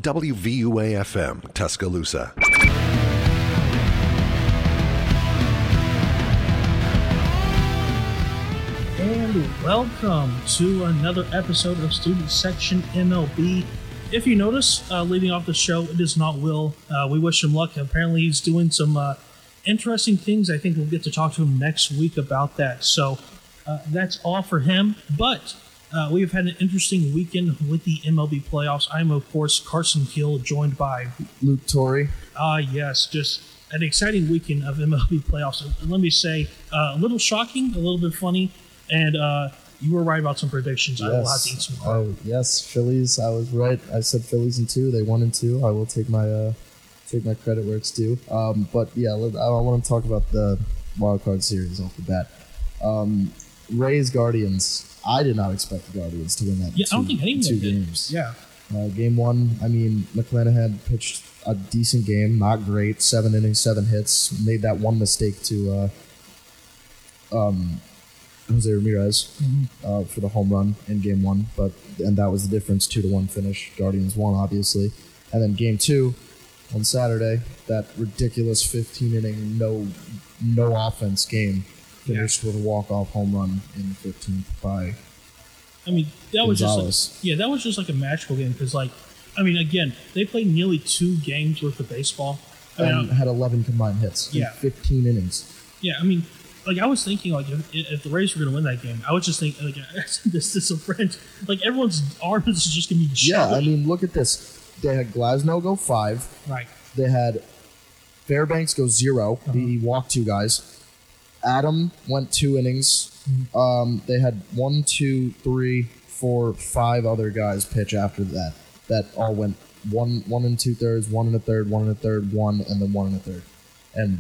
WVUA-FM, Tuscaloosa. And welcome to another episode of Student Section MLB. If you notice, leading off the show, it is not Will. We wish him luck. Apparently he's doing some interesting things. I think we'll get to talk to him next week about that. So that's all for him. But we've had an interesting weekend with the MLB playoffs. I'm, of course, Carson Keel, joined by Luke Torrey. Yes, just an exciting weekend of MLB playoffs. And let me say, a little shocking, a little bit funny, and you were right about some predictions. Yes. I will have to eat some more. Oh, yes, Phillies. I was right. I said Phillies in 2. They won in 2. I will take my credit where it's due. But yeah, I want to talk about the wild card series off the bat. Rays Guardians. I did not expect the Guardians to win that. Yeah, I don't think anyone two did. games. Yeah. Game 1. I mean, McClanahan pitched a decent game, not great. 7 innings, 7 hits. Made that one mistake to Jose Ramirez for the home run in Game 1, and that was the difference. 2-1 finish. Guardians won, obviously. And then Game 2 on Saturday, that ridiculous 15-inning no offense game finished with a walk-off home run in the 15th by I mean, that was Gonzalez. that was just like a magical game because, again, they played nearly 2 games worth of baseball. And had 11 combined hits in 15 innings. Yeah, I mean, I was thinking, if the Rays were going to win that game, I would just think, I said this to some friends, everyone's arms is just going to be jelly. Yeah, I mean, look at this. They had Glasnow go 5. Right. They had Fairbanks go 0. He walked 2 guys. Adam went 2 innings. They had 1, 2, 3, 4, 5 other guys pitch after that. That all went 1 2/3, 1 1/3, 1 1/3, 1, and then 1 1/3. And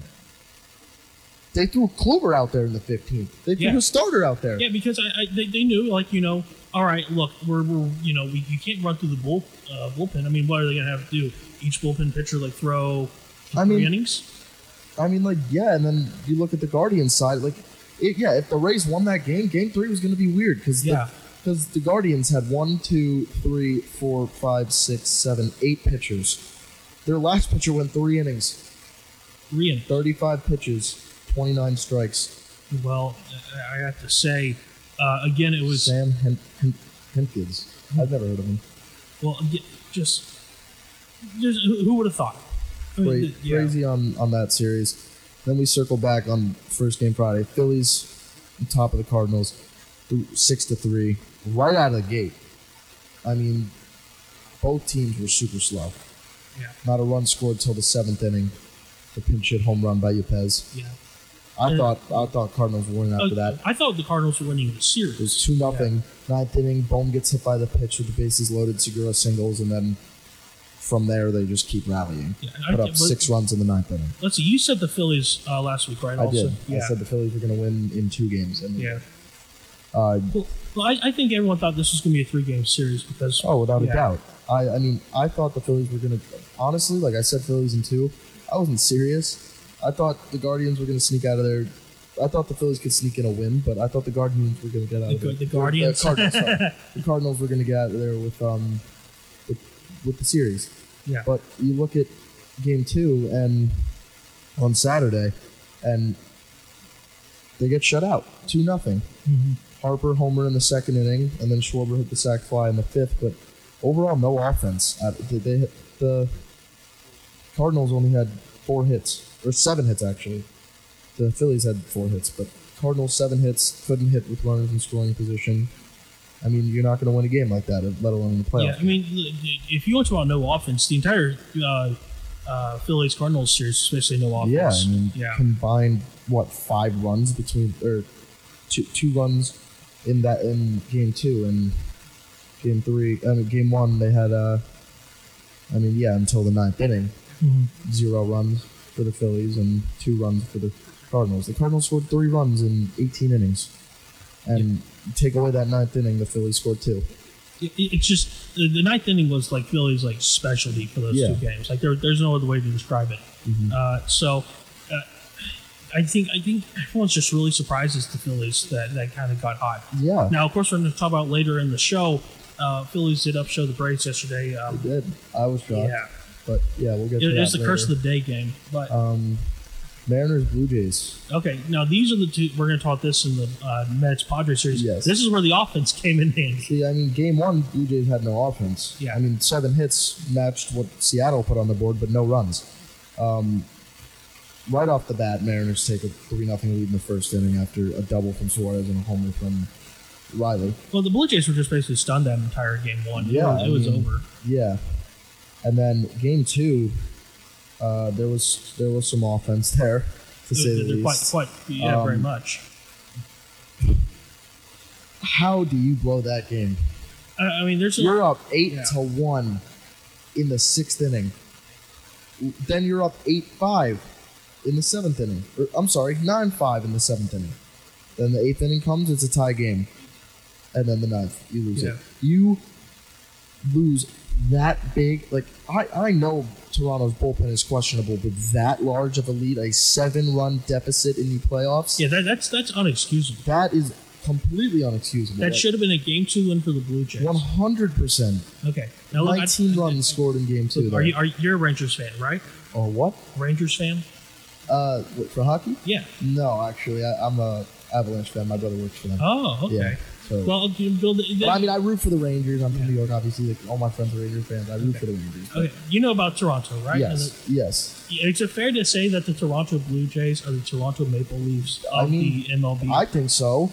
they threw Kluber out there in the 15th. They threw a starter out there. Yeah, because they knew, all right, look, you can't run through the bullpen. I mean, what are they going to have to do? Each bullpen pitcher throw 3 innings? And then you look at the Guardians side, if the Rays won that game, Game 3 was going to be weird because the Guardians had 1, 2, 3, 4, 5, 6, 7, 8 pitchers. Their last pitcher went 3 innings. 3 innings. 35 pitches, 29 strikes. Well, I have to say, again, it was Sam Hentges. I've never heard of him. Well, just who would have thought? Crazy on that series. Then we circle back on first game Friday. Phillies on top of the Cardinals, 6-3, right out of the gate. I mean, both teams were super slow. Yeah. Not a run scored till the 7th inning. The pinch hit home run by Yepez. Yeah. I thought Cardinals were winning after that. I thought the Cardinals were winning the series. It was 2-0. 9th inning, Bohm gets hit by the pitch with the bases loaded. Segura singles, and then from there they just keep rallying. Yeah, put up 6 runs in the 9th inning. Let's see. You said the Phillies last week, right? I did. Yeah. I said the Phillies were going to win in 2 games. I think everyone thought this was going to be a 3-game series because. Oh, without a doubt. I thought the Phillies were going to. Honestly, I said Phillies in 2. I wasn't serious. I thought the Guardians were going to sneak out of there. I thought the Phillies could sneak in a win, but I thought the Guardians were going to get out of there. The Guardians? Cardinals, sorry. The Cardinals were going to get out of there with the series. Yeah. But you look at Game 2 and on Saturday, and they get shut out, 2-0. Mm-hmm. Harper homer in the 2nd inning, and then Schwarber hit the sac fly in the 5th. But overall, no offense. The Cardinals only had 4 hits, or 7 hits actually. The Phillies had 4 hits, but Cardinals 7 hits, couldn't hit with runners in scoring position. I mean, you're not going to win a game like that, let alone in the playoffs. Yeah, I mean, if you want to talk about no offense, the entire Phillies-Cardinals series, especially no offense. Combined, 5 runs between, or two runs in Game 2 and Game 3. Game 1, they had, until the 9th inning, 0 runs for the Phillies and 2 runs for the Cardinals. The Cardinals scored 3 runs in 18 innings. And take away that 9th inning, the Phillies scored 2. It's just the 9th inning was Phillies specialty for those 2 games. There's no other way to describe it. Mm-hmm. I think everyone's just really surprised as the Phillies that kind of got hot. Yeah. Now, of course, we're going to talk about later in the show Phillies did upshow the Braves yesterday. They did. I was shocked. Yeah, But yeah, we'll get to that it's the later. curse of the day game. But Mariners, Blue Jays. okay, now these are the two. We're going to talk this in the Mets Padres series. Yes. This is where the offense came in handy. See, I mean, game one, Blue Jays had no offense. Yeah. I mean, 7 hits matched what Seattle put on the board, but no runs. Right off the bat, Mariners take a 3-0 lead in the first inning after a double from Suarez and a homer from Riley. Well, the Blue Jays were just basically stunned that entire game one. Yeah, it was I mean, over. Yeah. And then game two, there was some offense there, to say the They're least. quite very much. How do you blow that game? I mean, there's You're up 8 Yeah. to 1 in the 6th inning. Then you're up 8-5 in the 7th inning. Or, I'm sorry, 9-5 in the 7th inning. Then the 8th inning comes, it's a tie game. And then the 9th, you lose Yeah. it. You lose that big. Like, I know Toronto's bullpen is questionable, but that large of a lead, a 7-run deficit in the playoffs, yeah, that's unexcusable. that is completely unexcusable. That should have been a game 2 win for the Blue Jays. 100%. Okay, now look, 19 runs scored in game 2. Are you're a Rangers fan, right? Oh, what? Rangers fan? What, for hockey? Yeah. No, actually, I'm a Avalanche fan. My brother works for them. Oh, okay. Yeah. So, Well, you build it. but I mean, I root for the Rangers. I'm from New York, obviously. Like, all my friends are Rangers fans. I root for the Rangers. Okay, you know about Toronto, right? Yes. Yes. Is it fair to say that the Toronto Blue Jays are the Toronto Maple Leafs of the MLB? I think so.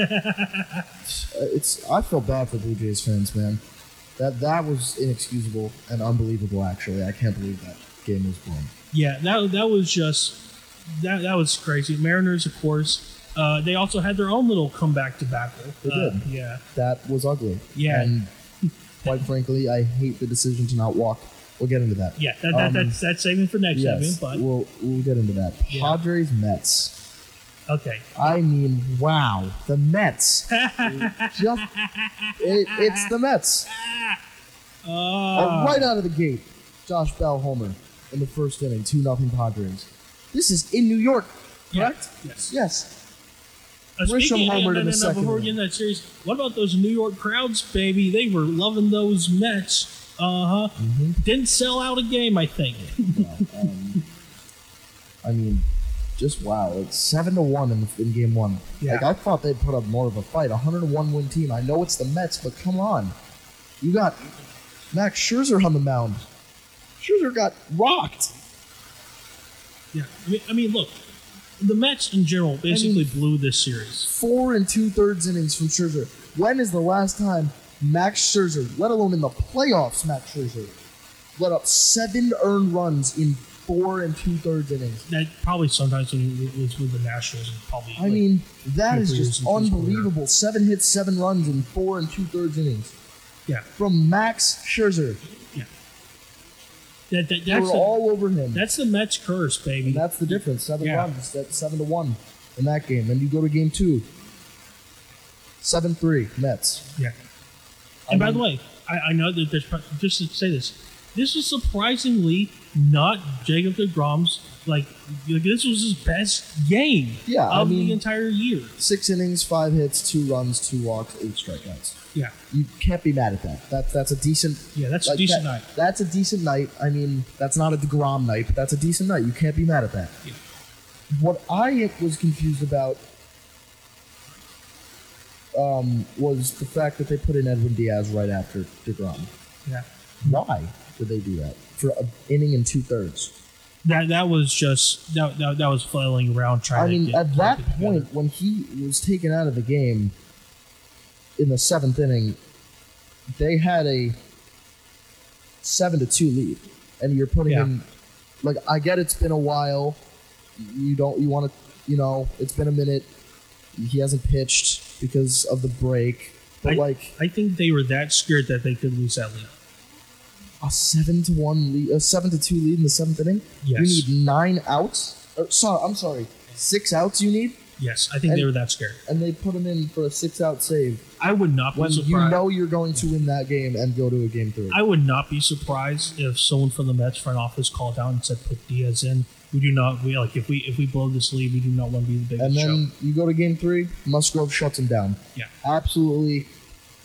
I feel bad for Blue Jays fans, man. That was inexcusable and unbelievable. Actually, I can't believe that game was blown. Yeah, that was just that was crazy. Mariners, of course, they also had their own little comeback debacle. They did. Yeah, That was ugly. Yeah. And quite frankly, I hate the decision to not walk. We'll get into that. yeah. That's saving for next Yes, segment. But we'll get into that. Yeah. Padres, Mets. okay, I mean, wow, the Mets. It's the Mets. Right out of the gate, Josh Bell homer in the first inning, 2-0 Padres. This is in New York, correct? Yes. Yes. Speaking homered in the second before we get inning. into that series, what about those New York crowds, baby? They were loving those Mets. Didn't sell out a game, I think. I mean, just wow. It's 7-1 in game one. Yeah. Like, I thought they'd put up more of a fight. 101 win team. I know it's the Mets, but come on. You got Max Scherzer on the mound. Scherzer got rocked. Yeah, I mean, look, the Mets in general basically blew this series. 4 2/3 innings from Scherzer. When is the last time Max Scherzer, let alone in the playoffs, Max Scherzer, let up 7 earned runs in 4 2/3 innings? That probably sometimes when he was with the Nationals, and probably. I mean, that is just Rangers and unbelievable. 7 hits, 7 runs in 4 2/3 innings yeah, from Max Scherzer. yeah. They That's were all over him. that's the Mets curse, baby. And that's the difference. 7 Yeah. runs, that's 7-1 in that game. Then you go to game 2. 7-3 Mets. Yeah. And by the way, I know that there's just to say this was surprisingly not Jacob deGrom's this was his best game Yeah, I of mean- the entire year. 6 innings, 5 hits, 2 runs, 2 walks, 8 strikeouts. Yeah, You can't be mad at that. That's a decent. yeah, that's a like, decent that- night. That's a decent night. I mean, that's not a DeGrom night, but that's a decent night. You can't be mad at that. Yeah. What I was confused about was the fact that they put in Edwin Diaz right after DeGrom. Yeah, Why did they do that for an inning and 2/3? that was just that was flailing around trying. I to mean, get at that it together. point, when he was taken out of the game in the 7th inning, they had a 7-2 lead, and you're putting Yeah. him. Like, I get it's been a while. You want to, it's been a minute. He hasn't pitched because of the break, but I think they were that scared that they could lose that lead. a 7-1 lead, a 7-2 lead in the 7th inning. Yes. You need 9 outs. I'm sorry, 6 outs. You need. Yes, I think they were that scared. And they put him in for a 6-out save I would not be when surprised. you know you're going to win that game and go to a game 3. I would not be surprised if someone from the Mets front office called out and said, "Put Diaz in. We do not. If we blow this lead, we do not want to be the biggest And then show." you go to game 3, Musgrove shuts him down. Yeah, Absolutely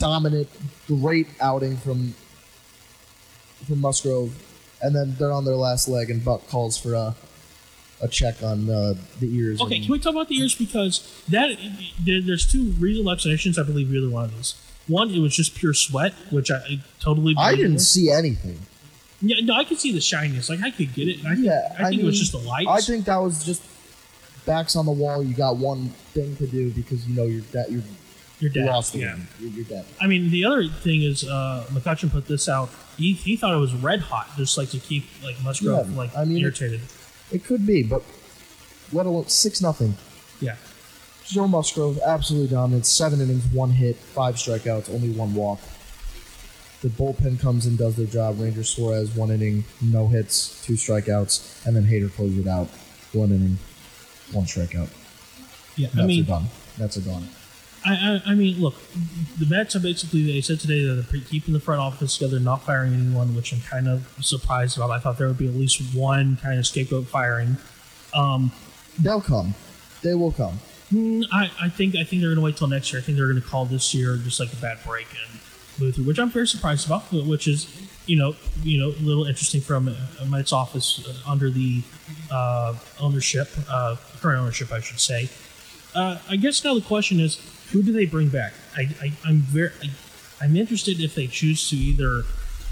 dominant, great outing from Musgrove, and then they're on their last leg, and Buck calls for a check on the ears. Okay, can we talk about the ears? Because there's two reasonable explanations. I believe either one of these. One, it was just pure sweat, which I totally. I didn't see anything. Yeah, no, I could see the shyness. Like I could get it. I think it was just the lights. I think that was just backs on the wall. You got one thing to do because you know you're dead. Lost yeah, you're dead. I mean, the other thing is McCutcheon put this out. He thought it was red hot, just like to keep like Musgrove irritated. It could be, but let alone 6-0. Yeah. Joe Musgrove absolutely dominant. 7 innings, 1 hit, 5 strikeouts, only 1 walk. The bullpen comes in, does their job. Ranger Suarez, 1 inning, no hits, 2 strikeouts, and then Hader closes it out. 1 inning, 1 strikeout. Yeah, That's a done. I mean, look, the Mets are basically, they said today that they're keeping the front office together, not firing anyone, which I'm kind of surprised about. I thought there would be at least one kind of scapegoat firing. They'll come. They will come. I think they're going to wait till next year. I think they're going to call this year just like a bad break and move through, which I'm very surprised about, which is, a little interesting from a Mets office under the ownership, current ownership, I should say. I guess now the question is, who do they bring back? I'm interested if they choose to either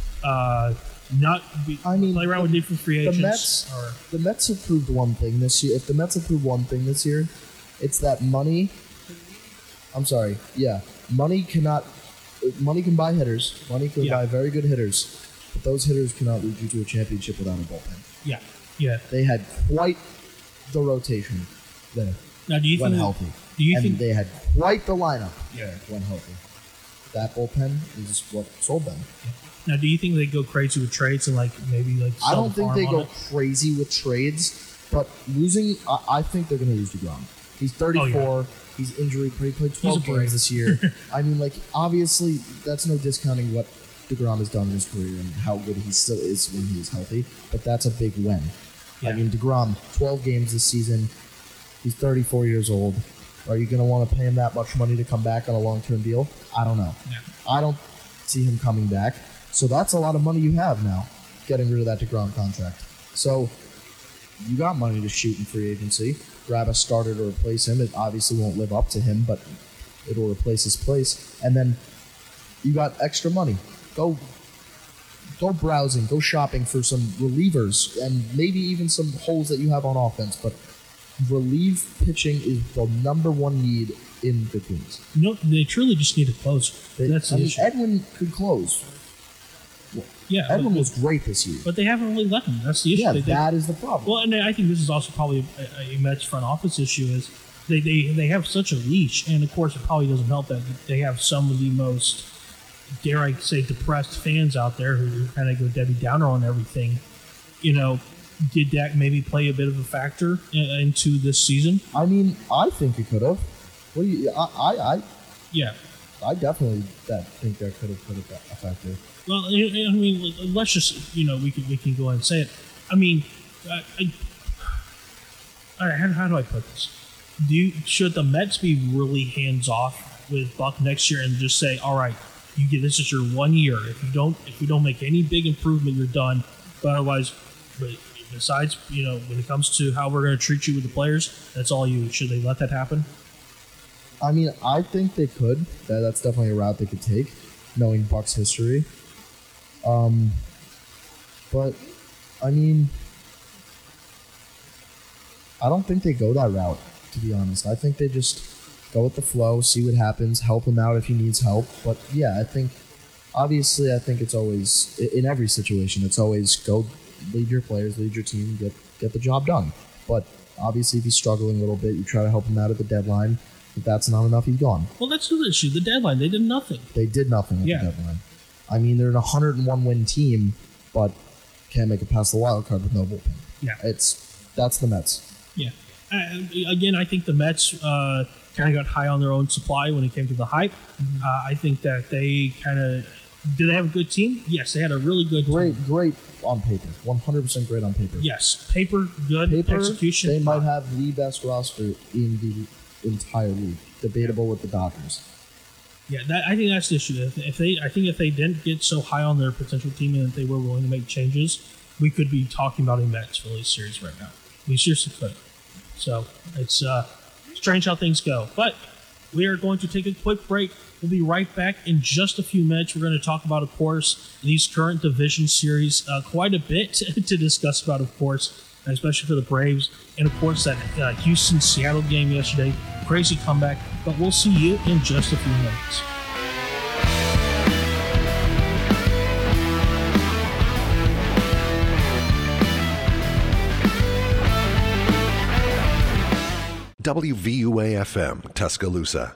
play around with different free agents. The Mets have proved one thing this year. If the Mets have proved one thing this year, it's that money. I'm sorry. Yeah, money can buy hitters. Money can buy very good hitters, but those hitters cannot lead you to a championship without a bullpen. Yeah. They had quite the rotation there. Now, do you when think healthy? They had quite the lineup when healthy. That bullpen is what sold them. Now, do you think they go crazy with trades and maybe I don't think they go crazy with trades, but losing. I think they're going to lose DeGrom. He's 34. Oh, yeah. He's injury-free. He played 12 games this year. I mean, obviously, that's no discounting what DeGrom has done in his career and how good he still is when he is healthy. But that's a big win. Yeah. I mean, DeGrom, 12 games this season. He's 34 years old. Are you going to want to pay him that much money to come back on a long-term deal? I don't know. Yeah. I don't see him coming back. So that's a lot of money you have now, getting rid of that DeGrom contract. So you got money to shoot in free agency. Grab a starter to replace him. It obviously won't live up to him, but it'll replace his place. And then you got extra money. Go browsing. Go shopping for some relievers and maybe even some holes that you have on offense. But relief pitching is the number one need in the teams. They truly just need a closer. That's the issue. Edwin could close. Yeah, Edwin was great this year. But they haven't really let him. That's the issue. Yeah, that is the problem. Well, and I think this is also probably a Mets front office issue is they have such a leash, and of course it probably doesn't help that they have some of the most, dare I say, depressed fans out there who kind of go Debbie Downer on everything. Did that maybe play a bit of a factor into this season? I mean, I think it could have. What do you? Yeah. I definitely think that could have put a factor. Well, I mean, let's just we can go ahead and say it. I mean, all right, how do I put this? Should the Mets be really hands off with Buck next year and just say, all right, this is your 1 year. If you don't make any big improvement, you're done. But otherwise, besides when it comes to how we're going to treat you with the players, that's all you. Should they let that happen? I mean, I think they could. That's definitely a route they could take, knowing Buck's history. But, I mean, I don't think they go that route, to be honest. I think they just go with the flow, see what happens, help him out if he needs help. But, yeah, I think it's always, in every situation, it's always go lead your players, lead your team, get the job done. But, obviously, if he's struggling a little bit, you try to help him out at the deadline. If that's not enough, he's gone. Well, that's the issue. The deadline, they did nothing. They did nothing at the deadline. I mean, they're an 101-win team, but can't make it past the wild card with no bullpen. Yeah. That's the Mets. Yeah. Again, I think the Mets kind of got high on their own supply when it came to the hype. Mm-hmm. I think that they kind of... Did they have a good team? Yes, they had a really good team. Great on paper. 100% great on paper. Yes. Paper, good. Execution. They might have the best roster in the entire league. Debatable with the Dodgers. Yeah, I think that's the issue. If they didn't get so high on their potential team and if they were willing to make changes, we could be talking about a Mets-Phillies series right now. We seriously could. So it's strange how things go. But we are going to take a quick break. We'll be right back in just a few minutes. We're going to talk about, of course, these current division series. Quite a bit to discuss about, of course, especially for the Braves. And, of course, that Houston-Seattle game yesterday. Crazy comeback. But we'll see you in just a few minutes. WVUA-FM, Tuscaloosa.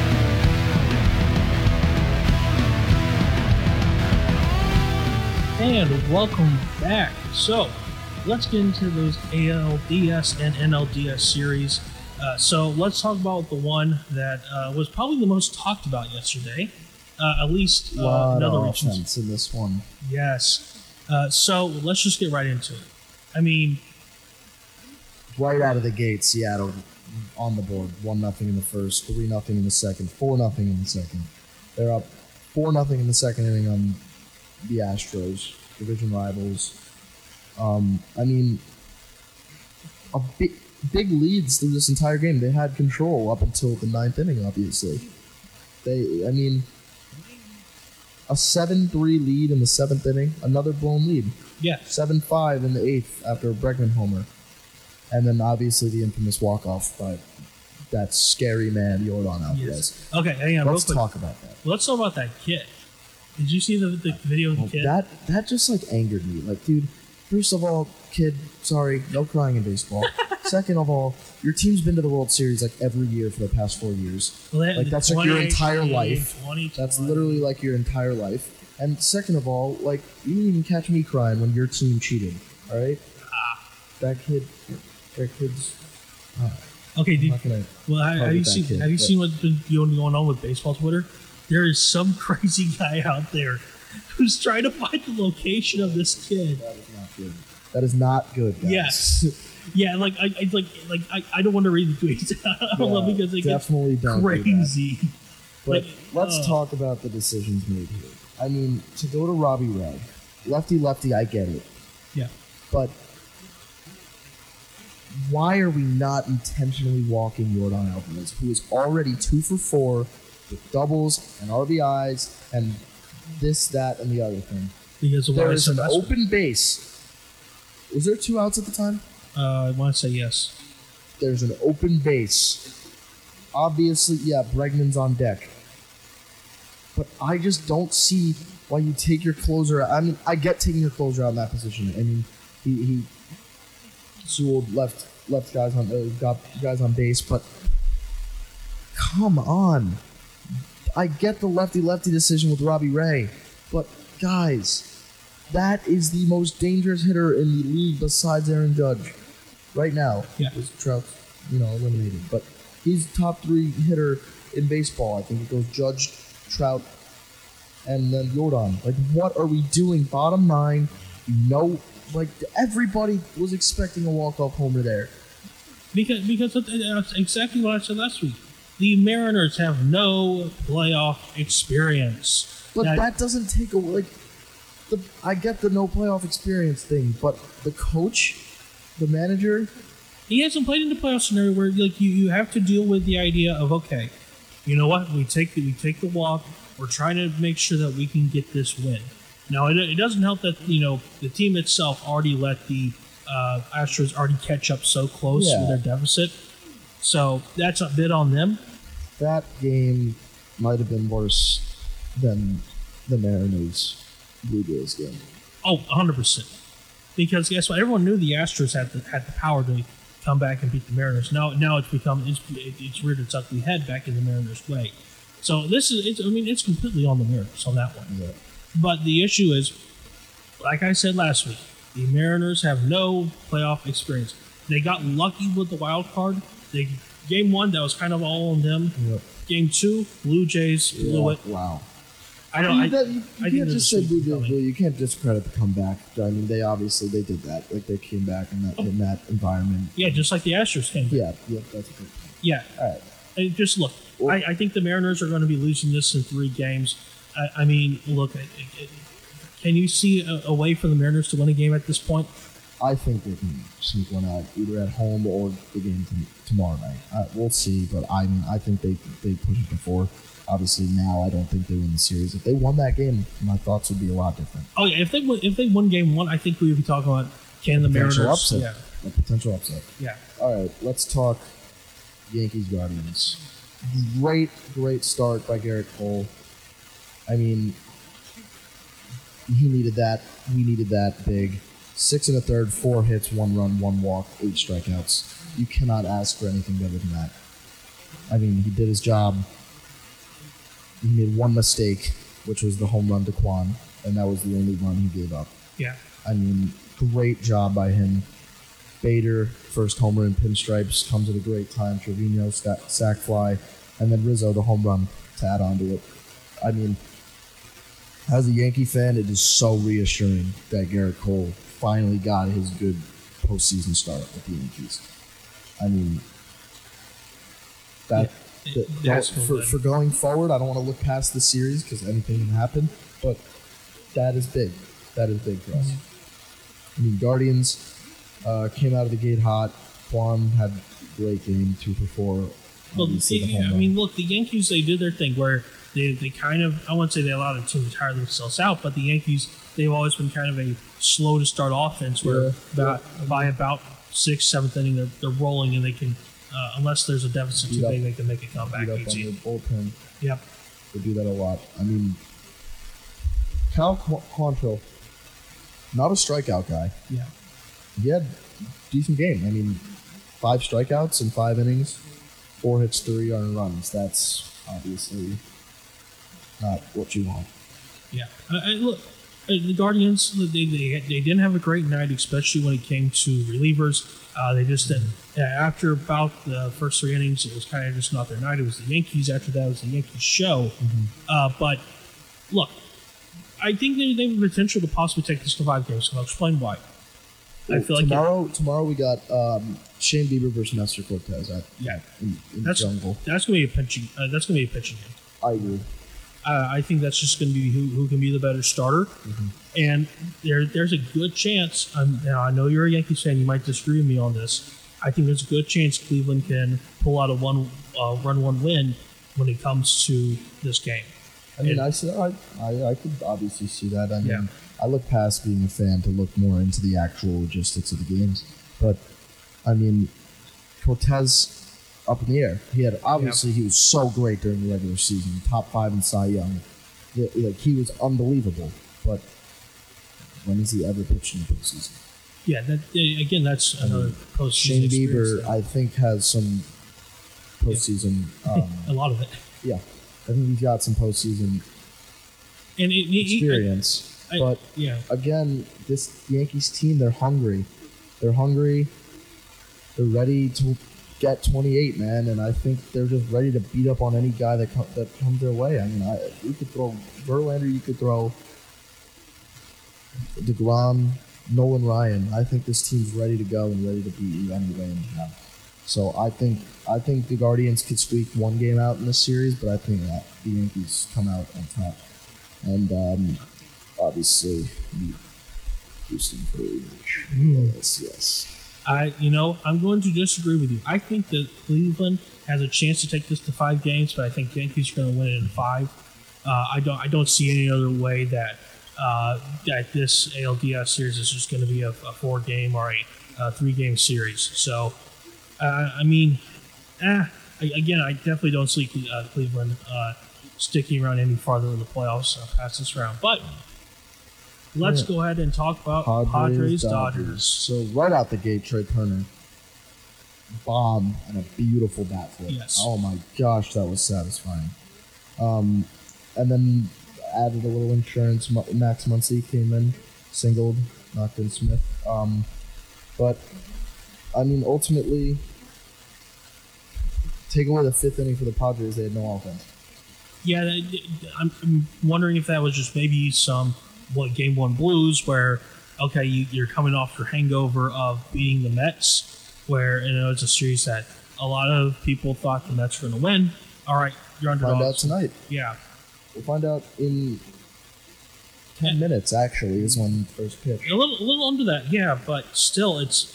And welcome back. So, let's get into those ALDS and NLDS series. So, let's talk about the one that was probably the most talked about yesterday. At least a lot in other of regions. offense in this one. Yes. So, let's just get right into it. I mean, Right out of the gate, Seattle on the board. 1-0 in the first, 3-0 in the second, 4-0 in the second. They're up 4-0 in the second inning on the Astros, division rivals. I mean, a big leads through this entire game. They had control up until the 9th inning, obviously. A 7-3 lead in the 7th inning, another blown lead. yeah. 7-5 in the 8th after a Bregman homer. And then obviously the infamous walk-off by that scary man, Yordan Alvarez. Yes. Okay, hang on. Let's real quick. talk about that. Let's talk about that kid. Did you see the video of the kid? That just like angered me. Like, dude, first of all, kid, sorry, no crying in baseball. Second of all, your team's been to the World Series like every year for the past 4 years. Well, Like that's like your entire 2018, life. 2020. That's literally like your entire life. And second of all, like you didn't even catch me crying when your team cheated. All right, that kid's. Okay, I'm not gonna well, have target you that seen kid, have you but- seen what's been going on with baseball Twitter? There is some crazy guy out there who's trying to find the location of this kid. That is not good. That is not good, guys. Yes. Yeah, like I don't want to read the tweets. I don't know because it gets definitely don't do that. crazy. But Like, let's talk about the decisions made here. I mean, to go to Robbie Ray, lefty, I get it. Yeah. But why are we not intentionally walking Yordan Alvarez, who is already 2 for 4 with doubles and RBIs and this, that, and the other thing? Because of There what I is said an last week. open base. Was there 2 outs at the time? I want to say yes. There's an open base. Obviously, yeah, Bregman's on deck. But I just don't see why you take your closer out. I mean, I get taking your closer out in that position. I mean, he Sewell left guys on got guys on base, but come on. I get the lefty decision with Robbie Ray, but guys, that is the most dangerous hitter in the league besides Aaron Judge right now. Yeah. Because Trout's, eliminated, but he's top 3 hitter in baseball. I think it goes Judge, Trout, and then Yordan. Like, what are we doing? Bottom 9, like everybody was expecting a walk-off homer there. Because that's exactly what I said last week. The Mariners have no playoff experience. But that doesn't take away. I get the no playoff experience thing, but the coach, the manager, he hasn't played in the playoff scenario where like you have to deal with the idea of, okay, you know what, we take the walk. We're trying to make sure that we can get this win. Now it doesn't help that the team itself already let the Astros already catch up so close with their deficit. So that's a bit on them. That game might have been worse than the Mariners Blue Jays game. Oh, 100%. Because guess what? Everyone knew the Astros had the power to come back and beat the Mariners. Now it's reared its ugly head back in the Mariners' way. So it's completely on the Mariners on that one. Yeah. But the issue is, like I said last week, the Mariners have no playoff experience. They got lucky with the wild card. Game 1, that was kind of all on them. Yep. Game 2, Blue Jays blew it. Wow. I don't. You I can't think just say this Blue was Jays. coming. You can't discredit the comeback. I mean, they did that. Like they came back in that environment. Yeah, just like the Astros came. Yeah, that's a good point. Yeah. All right. Just look. I think the Mariners are going to be losing this in 3 games. I mean, look. Can you see a way for the Mariners to win a game at this point? I think they can sneak one out, either at home or the game tomorrow night. We'll see, but I think they push it to 4. Obviously, now I don't think they win the series. If they won that game, my thoughts would be a lot different. Oh yeah, if they won game 1, I think we would be talking about can the Mariners upset. A potential upset. Yeah. All right, let's talk Yankees Guardians. Great start by Garrett Cole. I mean, he needed that. We needed that big. 6 1/3, 4 hits, 1 run, 1 walk, 8 strikeouts. You cannot ask for anything better than that. I mean, he did his job. He made 1 mistake, which was the home run to Kwan, and that was the only run he gave up. Yeah. I mean, great job by him. Bader, first homer in pinstripes, comes at a great time. Trevino, sac fly, and then Rizzo, the home run to add on to it. I mean, as a Yankee fan, it is so reassuring that Garrett Cole finally got his good postseason start with the Yankees. I mean, for going forward, I don't want to look past the series because anything can happen, but that is big. That is big for us. I mean, Guardians came out of the gate hot. Kwan had a great game, 2 for 4. Well, I mean, look, the Yankees, they did their thing where they kind of, I wouldn't say they allowed the team to tire themselves out, but the Yankees, they've always been kind of a slow to start offense where by about 6th, 7th inning, they're rolling and they can, unless there's a deficit too big, they can make a comeback easy. On their bullpen. Yep. They do that a lot. I mean, Cal Quantrill, not a strikeout guy. Yeah. He had a decent game. I mean, 5 strikeouts in 5 innings, 4 hits, 3 earned runs. That's obviously not what you want. Yeah. Look, the Guardians, they didn't have a great night, especially when it came to relievers. They just didn't. After about the first 3 innings, it was kind of just not their night. It was the Yankees. After that, it was the Yankees show. But look, I think they have the potential to possibly take this to 5 games, and I'll explain why. I feel tomorrow we got Shane Bieber versus Nestor Cortez in the jungle. That's going to be a pitching. That's going to be a pitching game. I agree. I think that's just going to be who can be the better starter, and there's a good chance. Now I know you're a Yankees fan. You might disagree with me on this. I think there's a good chance Cleveland can pull out a run-1 win when it comes to this game. I mean, I could obviously see that. I mean, I look past being a fan to look more into the actual logistics of the games. But, I mean, Cortez up in the air. He was so great during the regular season. Top 5 in Cy Young. He was unbelievable. But when has he ever pitched in the postseason? Yeah, that's another postseason Shane Bieber, I think, has some postseason. A lot of it. Yeah. I think he's got some postseason experience. But again, this Yankees team, they're hungry. They're ready to get 28, man, and I think they're just ready to beat up on any guy that comes their way. I mean, you could throw Verlander, you could throw DeGrom, Nolan Ryan. I think this team's ready to go and ready to beat you anyway. So I think the Guardians could squeak 1 game out in this series, but I think that the Yankees come out on top. And obviously, Houston for a rematch. Yes. I'm going to disagree with you. I think that Cleveland has a chance to take this to 5 games, but I think the Yankees are going to win it in 5. I don't see any other way that this ALDS series is just going to be a 4-game or a 3-game series. So, again, I definitely don't see Cleveland sticking around any farther in the playoffs past this round. But let's go ahead and talk about Padres Dodgers. So right out the gate, Trey Turner bomb and a beautiful bat flip. Yes. Oh my gosh, that was satisfying. And then added a little insurance. Max Muncy came in, singled, knocked in Smith. But I mean, ultimately, take away the 5th inning for the Padres, they had no offense. Yeah, I'm wondering if that was just maybe some Game 1 blues where, you're coming off your hangover of beating the Mets, where it's a series that A lot of people thought the Mets were going to win. All right, you're underdogs. Find out tonight. Yeah. We'll find out in 10 minutes, actually, is when first pitch. A little under that, yeah, but still, it's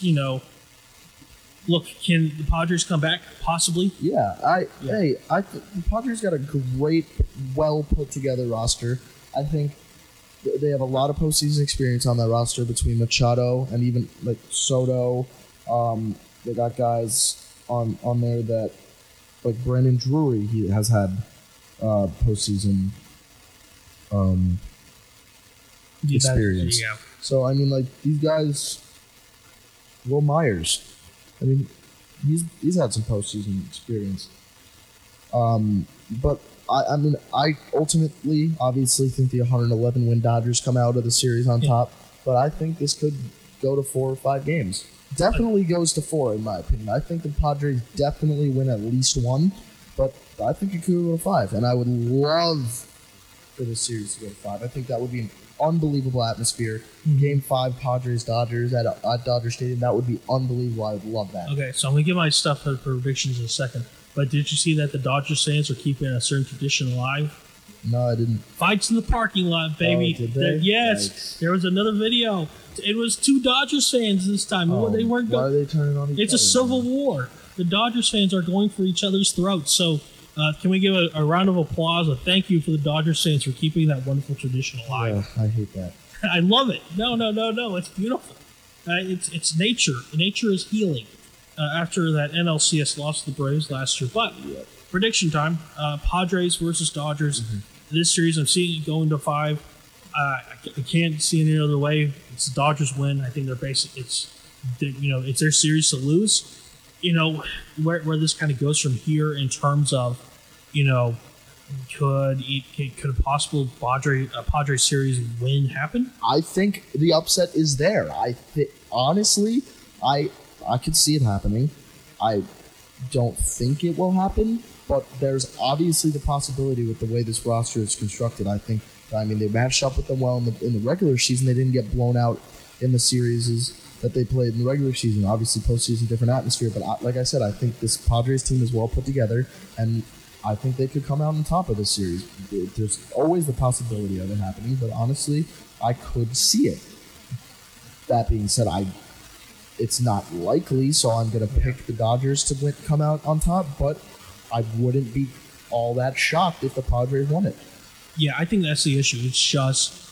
look, can the Padres come back? Possibly. Yeah, the Padres got a great, well put together roster. I think they have a lot of postseason experience on that roster between Machado and even like Soto. They got guys on there that, like Brandon Drury, he has had postseason experience. Yeah. So I mean, like these guys, Will Myers. I mean, he's had some postseason experience. But I ultimately, obviously, think the 111 win Dodgers come out of the series on top. But I think this could go to 4 or 5 games. Definitely goes to 4, in my opinion. I think the Padres definitely win at least 1, but I think it could go to 5. And I would love for this series to go to 5. I think that would be an unbelievable atmosphere. Mm-hmm. Game 5, Padres-Dodgers at Dodger Stadium. That would be unbelievable. I would love that. Okay, so I'm going to give my stuff for predictions in a second. But did you see that the Dodgers fans are keeping a certain tradition alive? No, I didn't. Fights in the parking lot, baby. Oh, did they? Yes. Yikes. There was another video. It was 2 Dodgers fans this time. They weren't why are they turning on each other? It's a civil war. The Dodgers fans are going for each other's throats. So can we give a round of applause, a thank you for the Dodgers fans for keeping that wonderful tradition alive? Yeah, I hate that. I love it. No. It's beautiful. It's nature. Nature is healing after that NLCS loss to the Braves last year. But prediction time, Padres versus Dodgers. Mm-hmm. This series, I'm seeing it going to 5. I can't see any other way. It's the Dodgers win. I think they're basically it's their series to lose. Where this kind of goes from here in terms of, could a possible Padres series win happen? I think the upset is there. Honestly, I could see it happening. I don't think it will happen, but there's obviously the possibility with the way this roster is constructed. They matched up with them well in the regular season. They didn't get blown out in the series that they played in the regular season. Obviously, postseason, different atmosphere. But like I said, I think this Padres team is well put together, and I think they could come out on top of this series. There's always the possibility of it happening, but honestly, I could see it. That being said, it's not likely, so I'm going to pick the Dodgers to come out on top, but I wouldn't be all that shocked if the Padres won it. Yeah, I think that's the issue. It's just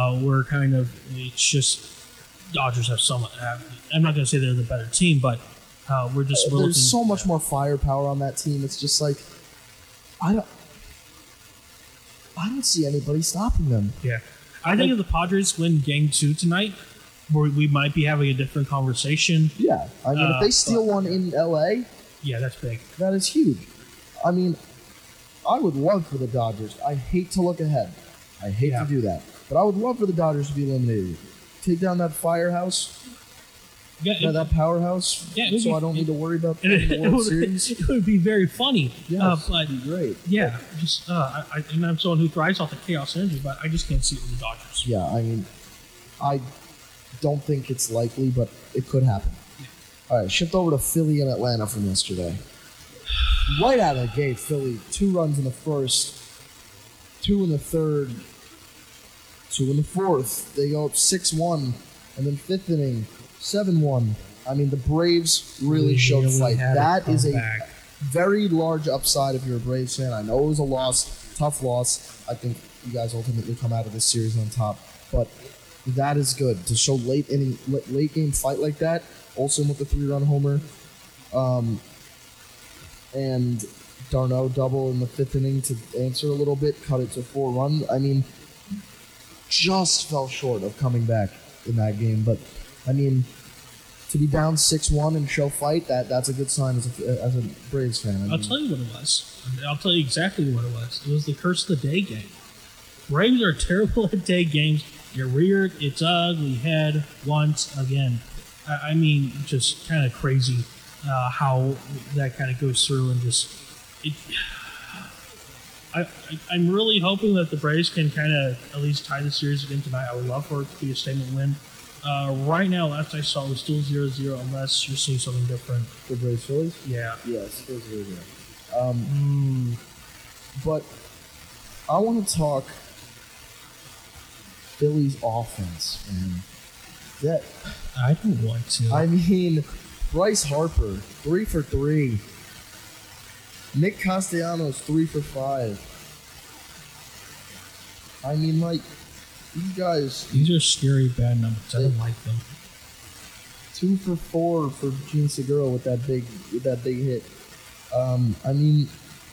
Dodgers have some. I'm not going to say they're the better team, but there's so much more firepower on that team. It's just like I don't see anybody stopping them. Yeah, I think if the Padres win Game 2 tonight, we might be having a different conversation. Yeah, I mean, if they steal one in LA, yeah, that's big. That is huge. I mean, I would love for the Dodgers. I hate to look ahead. I hate to do that. But I would love for the Dodgers to be eliminated. Take down that firehouse. Yeah, that powerhouse. Yeah, so I don't need to worry about the World Series. It would be very funny. Yes, but it'd be great. Yeah, just and I'm someone who thrives off the chaos energy, but I just can't see it with the Dodgers. Yeah, I mean, I don't think it's likely, but it could happen. Yeah. All right, shift over to Philly and Atlanta from yesterday. Right out of the gate, Philly, 2 runs in the first, 2 in the third, 2 in the fourth. They go up 6-1, and then 5th inning, 7-1. I mean, the Braves really showed fight. That is a very large upside if you're a Braves fan. I know it was a loss, tough loss. I think you guys ultimately come out of this series on top, but that is good to show late game fight like that. Olsen with the 3-run homer. And d'Arnaud double in the 5th inning to answer a little bit, cut it to 4 runs. I mean, just fell short of coming back in that game. But, I mean, to be down 6-1 and show fight, that's a good sign as a Braves fan. I'll tell you what it was. I'll tell you exactly what it was. It was the curse of the day game. Braves are terrible at day games. It reared its ugly head once again. I mean, just kind of crazy. How that kind of goes through and I'm really hoping that the Braves can kind of at least tie the series again tonight. I would love for it to be a statement win. Right now, last I saw, it was still 0-0, unless you're seeing something different. For Braves Phillies? Yeah. Yes, still 0-0. But I want to talk Phillies offense, man. That I don't want to. I mean, Bryce Harper, 3 for 3. Nick Castellanos, 3 for 5. I mean, like, these guys. These are scary bad numbers. I don't like them. 2 for 4 for Gene Segura with that big hit. I mean,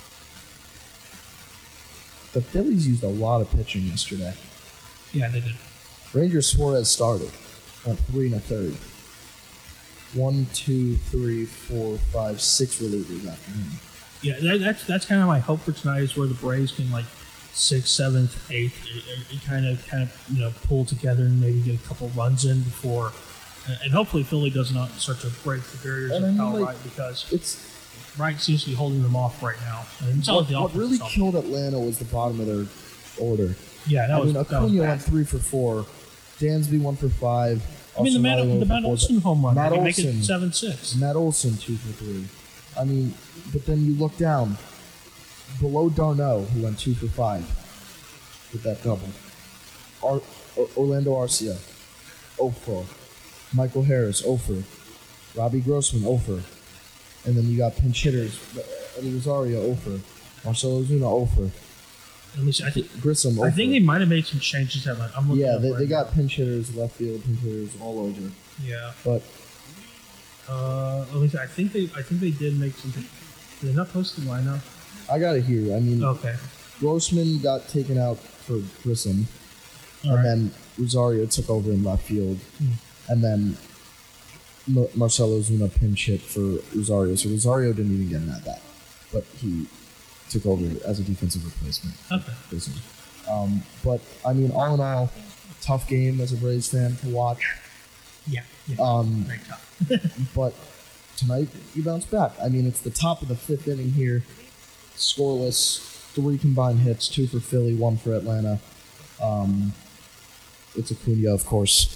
the Phillies used a lot of pitching yesterday. Yeah, they did. Ranger Suarez started at 3 1/3. 1, 2, 3, 4, 5, 6 relievers after him. Yeah, that's kind of my hope for tonight is where the Braves can like 6th, 7th, 8th, kind of pull together and maybe get a couple runs in before, and hopefully Philly does not start to break the barriers of Kyle Wright because Wright seems to be holding them off right now. And what really killed Atlanta was the bottom of their order. Yeah, Acuna went 3 for 4, Dansby 1 for 5. I mean, the Matt Olson home run. Matt Olson, make it 7-6. Matt Olson 2 for 3. I mean, but then you look down below Darno, who went 2 for 5 with that double. Orlando Arcia, 0 for. Michael Harris, 0 for. Robbie Grossman, 0 for. And then you got pinch hitters, Eddie Rosario, 0 for. Marcelo Ozuna, 0 for. At least I think Grissom. I think they might have made some changes. That I'm looking. Yeah, they got pinch hitters, left field pinch hitters all over. Yeah, but at least I think they did make some. Did they not post the lineup? I got it here. I mean, okay. Grossman got taken out for Grissom, then Rosario took over in left field, and then Marcelo Ozuna pinch hit for Rosario. So Rosario didn't even get an at bat, but he took over as a defensive replacement. Okay. But I mean, all in all, tough game as a Braves fan to watch. Yeah. Very tough. But tonight you bounce back. I mean, it's the top of the 5th inning here, scoreless, 3 combined hits, 2 for Philly, 1 for Atlanta. It's Acuna, of course.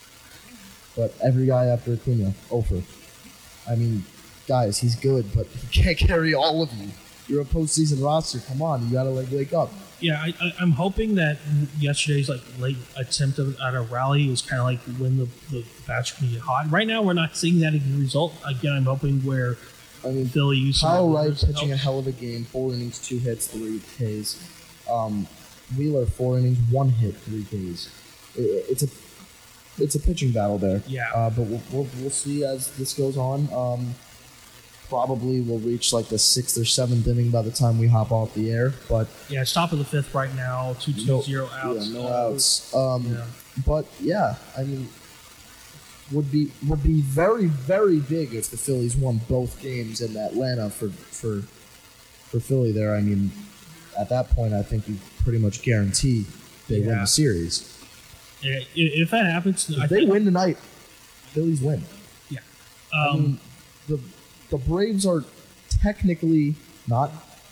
But every guy after Acuna, 0 for. I mean, guys, he's good, but he can't carry all of you. You're a postseason roster. Come on, you gotta wake up. Yeah, I'm hoping that yesterday's late attempt at a rally was kind of like when the bats can get hot. Right now, we're not seeing that result. Again, I'm hoping where Philly used Kyle Wright pitching a hell of a game. 4 innings, 2 hits, 3 Ks. Wheeler 4 innings, 1 hit, 3 Ks. It's a pitching battle there. Yeah. But we'll see as this goes on. Probably will reach the 6th or 7th inning by the time we hop off the air. But yeah, it's top of the 5th right now. 2-0 outs. Yeah, no outs. But yeah, I mean, would be very, very big if the Phillies won both games in Atlanta for Philly. There, I mean, at that point, I think you pretty much guarantee they win the series. Yeah, if that happens, if they win tonight, Phillies win. Yeah. I mean, the Braves are technically not.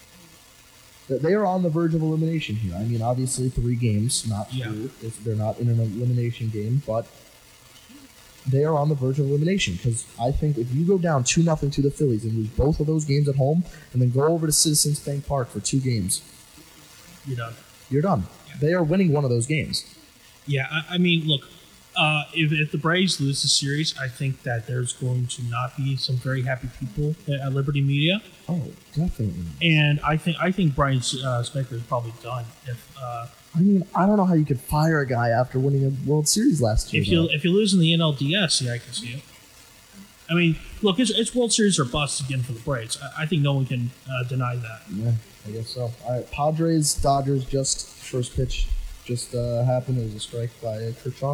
They are on the verge of elimination here. I mean, obviously 3 games, not 2. They're not in an elimination game, but they are on the verge of elimination because I think if you go down 2-0 to the Phillies and lose both of those games at home and then go over to Citizens Bank Park for 2 games, you're done. You're done. Yeah. They are winning one of those games. Yeah, I mean, look, if the Braves lose the series, I think that there's going to not be some very happy people at Liberty Media. Oh, definitely. And I think Brian Snitker is probably done. I mean, I don't know how you could fire a guy after winning a World Series last year. If you lose in the NLDS, yeah, I can see it. I mean, look, it's World Series or bust again for the Braves. I think no one can deny that. Yeah, I guess so. All right, Padres, Dodgers, first pitch happened. It was a strike by Kershaw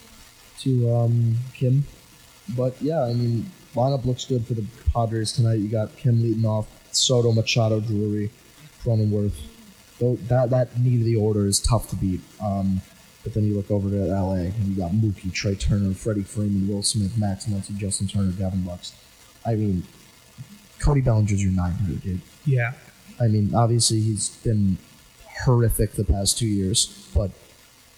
to Kim. But yeah, I mean, lineup looks good for the Padres tonight. You got Kim leading off, Soto, Machado, Drury, Cronenworth. Though that need of the order is tough to beat. But then you look over to LA and you got Mookie, Trey Turner, Freddie Freeman, Will Smith, Max Muncy, Justin Turner, Gavin Lux. I mean, Cody Bellinger's your 900, dude. Yeah. I mean, obviously he's been horrific the past 2 years, but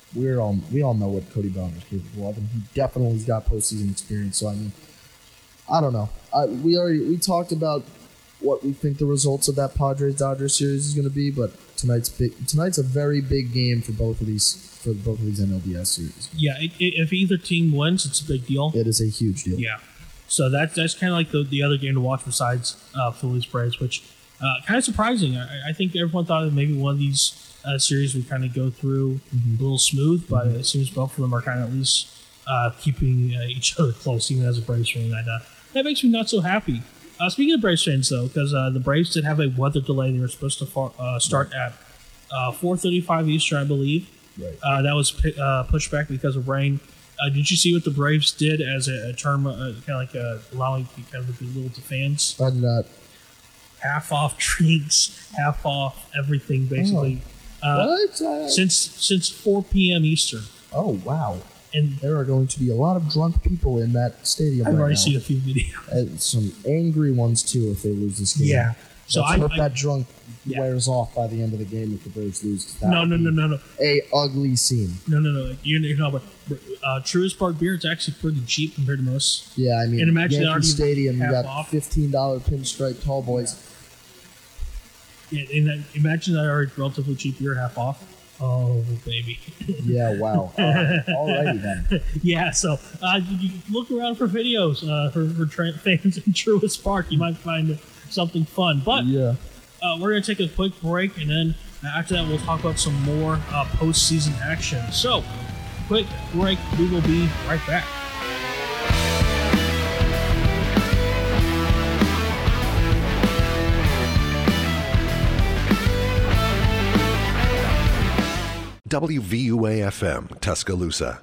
we all know what Cody Bellinger's capable of, and he definitely's got postseason experience. So I mean, I don't know. We talked about what we think the results of that Padres-Dodgers series is going to be, but tonight's a very big game for both of these NLDS series. Yeah, if either team wins, it's a big deal. It is a huge deal. Yeah. So that's kind of like the other game to watch besides Phillies Braves, which kind of surprising. I think everyone thought that maybe one of these series would kind of go through a little smooth, but it seems both of them are kind of at least keeping each other close, even as a Braves fan. That makes me not so happy. Speaking of Braves fans, though, because the Braves did have a weather delay. They were supposed to start at 4:35 Eastern, I believe. Right. That was pushed back because of rain. Did you see what the Braves did as a term, kind of like allowing kind of a little to fans? I did not. Half off drinks, half off everything, basically. What? Since 4 p.m. Eastern. Oh, wow. And there are going to be a lot of drunk people in that stadium I've right already now. seen a few videos. And some angry ones, too, if they lose this game. Yeah. So I hope that drunk wears off by the end of the game if the Braves lose. No. A ugly scene. No. You know, but Truist Park beer is actually pretty cheap compared to most. Yeah, I mean, and imagine Yankee Stadium, you got off. $15 pinstripe tall boys. Yeah, and imagine that already relatively cheap beer half off. Oh, baby. Yeah, wow. Alrighty then. Yeah, so you look around for videos for fans in Truist Park. You might find something fun. But yeah. We're going to take a quick break, and then after that, we'll talk about some more postseason action. So, quick break. We will be right back. WVUA-FM, Tuscaloosa.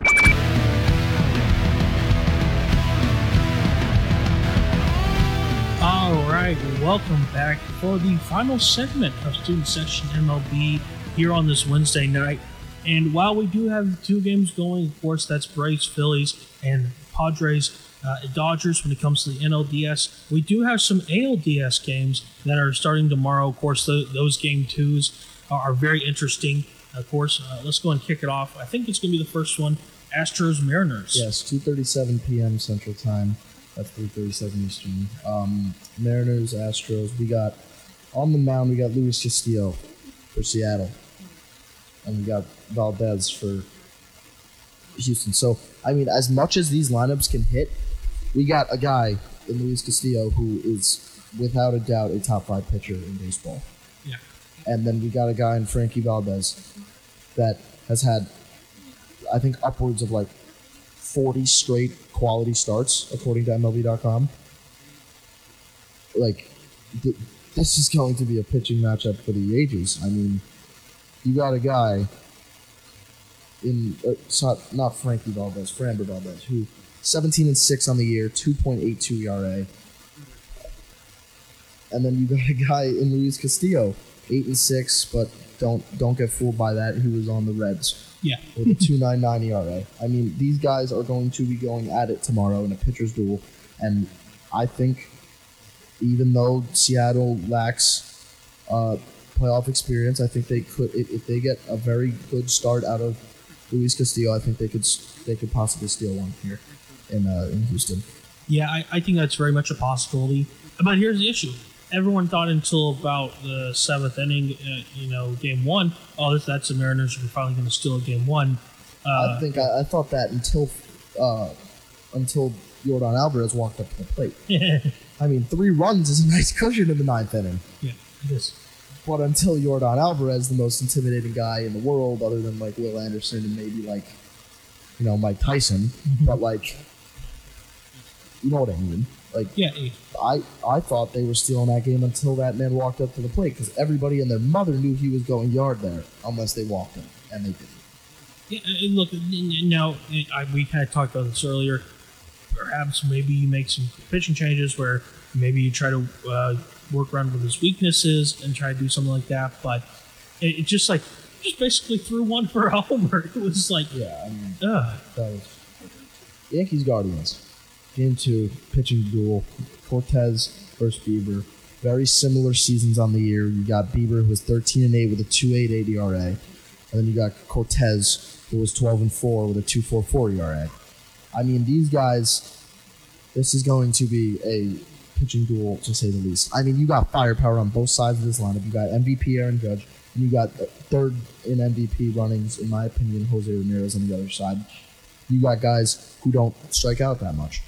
All right, welcome back for the final segment of Student Section MLB here on this Wednesday night. And while we do have two games going, of course, that's Braves, Phillies, and Padres, Dodgers when it comes to the NLDS, we do have some ALDS games that are starting tomorrow. Of course, those game twos are very interesting. Of course, let's go and kick it off. I think it's going to be the first one, Astros Mariners. Yes, 2:37 p.m. Central Time. That's 3:37 Eastern. Mariners, Astros. We got on the mound. We got Luis Castillo for Seattle, and we got Valdez for Houston. So, I mean, as much as these lineups can hit, we got a guy in Luis Castillo who is without a doubt a top 5 pitcher in baseball. Yeah. And then we got a guy in Frankie Valdez that has had, I think, upwards of like 40 straight quality starts, according to MLB.com. Like, this is going to be a pitching matchup for the ages. I mean, you got a guy in, not Frankie Valdez, Framber Valdez, who 17-6 on the year, 2.82 ERA. And then you got a guy in Luis Castillo, 8-6, but don't get fooled by that. He was on the Reds. Yeah. With a 2.99 ERA. I mean, these guys are going to be going at it tomorrow in a pitcher's duel, and I think even though Seattle lacks playoff experience, I think they could, if they get a very good start out of Luis Castillo, I think they could possibly steal one here in Houston. Yeah, I think that's very much a possibility. But here's the issue. Everyone thought until about the 7th inning, game 1, that's the Mariners are finally going to steal game 1. I thought that until Yordan Alvarez walked up to the plate. I mean, 3 runs is a nice cushion in the 9th inning. Yeah, it is. But until Yordan Alvarez, the most intimidating guy in the world, other than like Will Anderson and maybe like, Mike Tyson, but like, you know what I mean? Like, yeah, I thought they were stealing that game until that man walked up to the plate, because everybody and their mother knew he was going yard there unless they walked him, and they didn't. Yeah, and look, now we kind of talked about this earlier. Perhaps maybe you make some pitching changes where maybe you try to work around with his weaknesses and try to do something like that. But it just basically threw one for a homer. It was like, yeah, I mean, that was Yankees Guardians. Game 2, pitching duel. Cortez versus Bieber. Very similar seasons on the year. You got Bieber, who was 13-8 with a 2.88 ERA. and then you got Cortez, who was 12-4 with a 2.44 ERA. I mean, these guys, this is going to be a pitching duel, to say the least. I mean, you got firepower on both sides of this lineup. You got MVP Aaron Judge, and you got third in MVP runnings, in my opinion, Jose Ramirez on the other side. You got guys who don't strike out that much.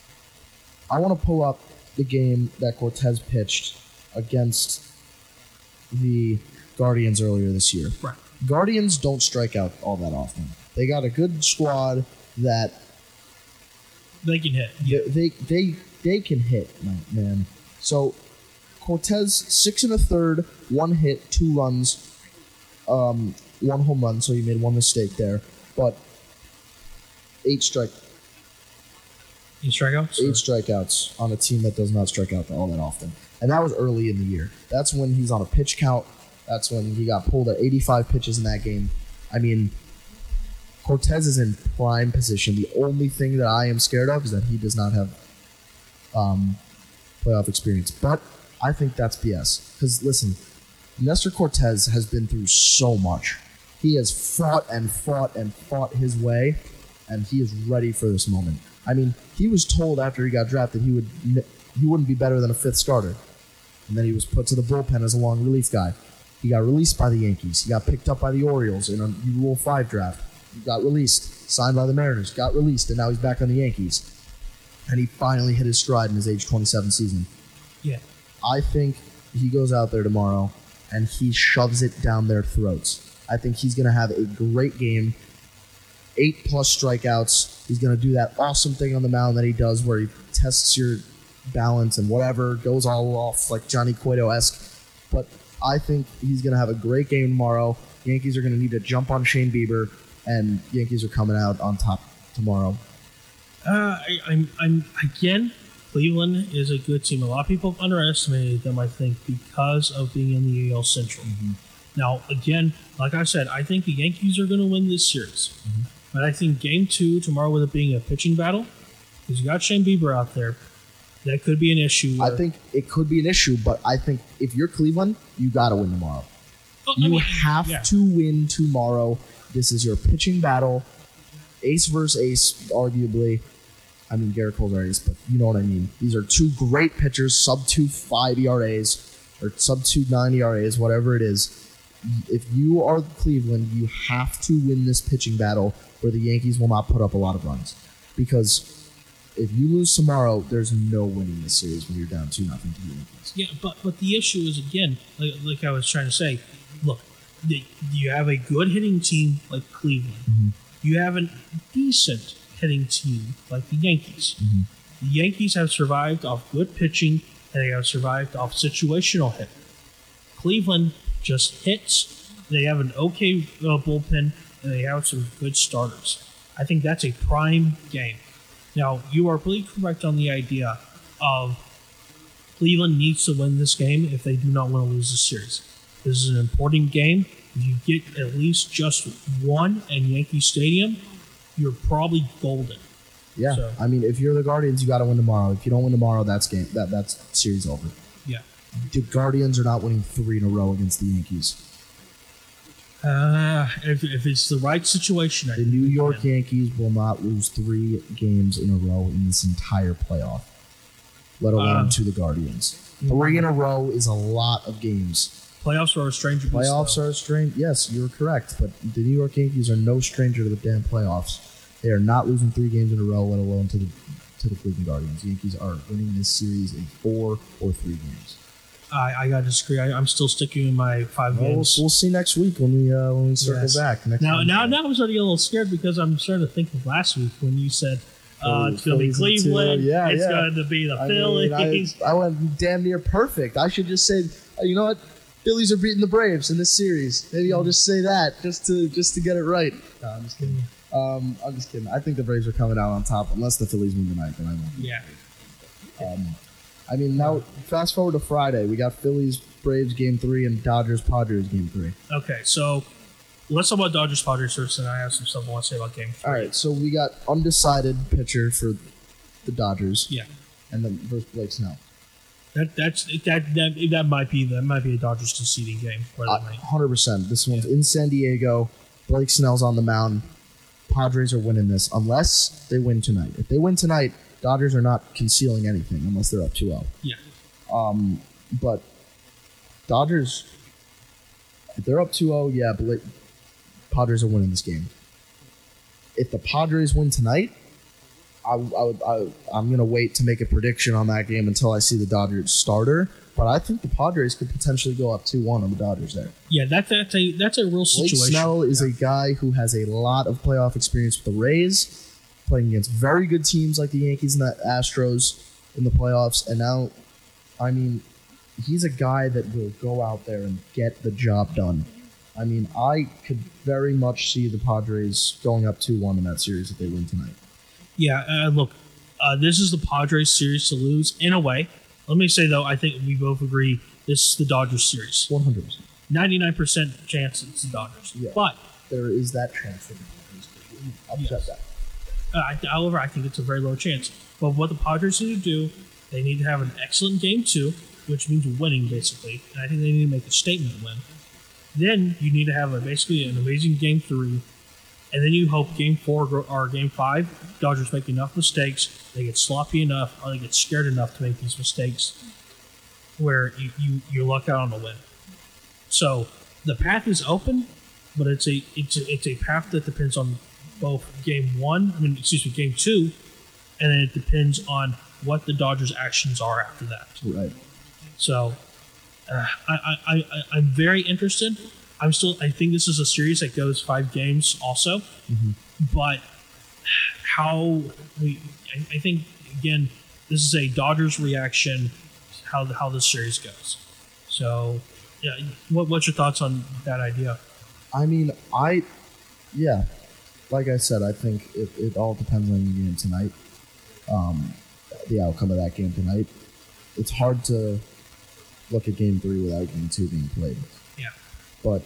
I want to pull up the game that Cortez pitched against the Guardians earlier this year. Right. Guardians don't strike out all that often. They got a good squad that they can hit. They can hit, man. So Cortez 6 1/3, 1 hit, 2 runs, 1 home run. So he made 1 mistake there, but 8 strikeouts. 8 strikeouts? 8 strikeouts on a team that does not strike out all that often. And that was early in the year. That's when he's on a pitch count. That's when he got pulled at 85 pitches in that game. I mean, Cortez is in prime position. The only thing that I am scared of is that he does not have playoff experience. But I think that's BS. Because, listen, Nestor Cortez has been through so much. He has fought and fought and fought his way, and he is ready for this moment. I mean, he was told after he got drafted he wouldn't be better than a 5th starter. And then he was put to the bullpen as a long relief guy. He got released by the Yankees. He got picked up by the Orioles in a Rule 5 draft. He got released, signed by the Mariners, got released, and now he's back on the Yankees. And he finally hit his stride in his age 27 season. Yeah. I think he goes out there tomorrow and he shoves it down their throats. I think he's going to have a great game. 8+ strikeouts. He's going to do that awesome thing on the mound that he does where he tests your balance and whatever, goes all off like Johnny Cueto-esque. But I think he's going to have a great game tomorrow. Yankees are going to need to jump on Shane Bieber, and Yankees are coming out on top tomorrow. I'm again, Cleveland is a good team. A lot of people have underestimated them, I think, because of being in the AL Central. Mm-hmm. Now, again, like I said, I think the Yankees are going to win this series. Mm-hmm. But I think Game 2 tomorrow, with it being a pitching battle, because you got Shane Bieber out there, that could be an issue. I think it could be an issue, but I think if you're Cleveland, you got to win tomorrow. You have to win tomorrow. This is your pitching battle. Ace versus ace, arguably. I mean, Garrett Cole's our ace, but you know what I mean. These are 2 great pitchers, sub-2.5 ERAs, or sub-2.9 ERAs, whatever it is. If you are Cleveland, you have to win this pitching battle where the Yankees will not put up a lot of runs. Because if you lose tomorrow, there's no winning this series when you're down 2-0 to the Yankees. Yeah, but the issue is, again, like I was trying to say, look, you have a good hitting team like Cleveland. Mm-hmm. You have a decent hitting team like the Yankees. Mm-hmm. The Yankees have survived off good pitching, and they have survived off situational hit. Cleveland just hits. They have an okay bullpen, and they have some good starters. I think that's a prime game. Now, you are really correct on the idea of Cleveland needs to win this game if they do not want to lose the series. This is an important game. If you get at least just one in Yankee Stadium, you're probably golden. Yeah, so, I mean, if you're the Guardians, you got to win tomorrow. If you don't win tomorrow, that's series over. Yeah. The Guardians are not winning 3 in a row against the Yankees. If it's the right situation, the New York Yankees will not lose 3 games in a row in this entire playoff, let alone to the Guardians. 3 in a row is a lot of games. Playoffs are a stranger. Playoffs are a strange. Yes, you're correct, but the New York Yankees are no stranger to the damn playoffs. They are not losing 3 games in a row, let alone to the Cleveland Guardians. The Yankees are winning this series in 4 or 3 games. I gotta disagree. I'm still sticking in my 5 games. We'll see next week when we circle back. Now I'm starting to get a little scared because I'm starting to think of last week when you said it's going to be Cleveland. It's going to be the Phillies. I went damn near perfect. I should just say, you know what? Phillies are beating the Braves in this series. Maybe I'll just say that just to get it right. No, I'm just kidding. I'm just kidding. I think the Braves are coming out on top unless the Phillies win tonight. Then I won't. Yeah. I mean, now fast forward to Friday. We got Phillies-Braves Game 3 and Dodgers-Padres Game 3. Okay, so let's talk about Dodgers-Padres first, and I have some stuff I want to say about Game 3. All right, so we got undecided pitcher for the Dodgers. Yeah. And then versus Blake Snell. That might be a Dodgers conceding game. 100%. This one's in San Diego. Blake Snell's on the mound. Padres are winning this unless they win tonight. If they win tonight, Dodgers are not concealing anything unless they're up 2-0. Yeah. But Dodgers, if they're up 2-0, yeah, Padres are winning this game. If the Padres win tonight, I'm going to wait to make a prediction on that game until I see the Dodgers starter. But I think the Padres could potentially go up 2-1 on the Dodgers there. Yeah, that's a real situation. Blake Snell is a guy who has a lot of playoff experience with the Rays, playing against very good teams like the Yankees and the Astros in the playoffs. And now, I mean, he's a guy that will go out there and get the job done. I mean, I could very much see the Padres going up 2-1 in that series if they win tonight. Yeah, look, this is the Padres series to lose in a way. Let me say, though, I think we both agree this is the Dodgers series. 100%. 99% chance it's the Dodgers. Yeah. But there is that chance that the Padres could upset that. However, I think it's a very low chance. But what the Padres need to do, they need to have an excellent game 2, which means winning, basically. And I think they need to make a statement win. Then you need to have basically an amazing game 3. And then you hope game 4 or game 5, Dodgers make enough mistakes, they get sloppy enough, or they get scared enough to make these mistakes where you luck out on the win. So the path is open, but it's a path that depends on both game 2, and then it depends on what the Dodgers' actions are after that. Right. So I'm very interested. I think this is a series that goes 5 games also. Mm-hmm. But I think, again, this is a Dodgers reaction, how this series goes. So, yeah, what's your thoughts on that idea? I mean, like I said, I think it all depends on the game tonight, the outcome of that game tonight. It's hard to look at game 3 without game 2 being played. Yeah. But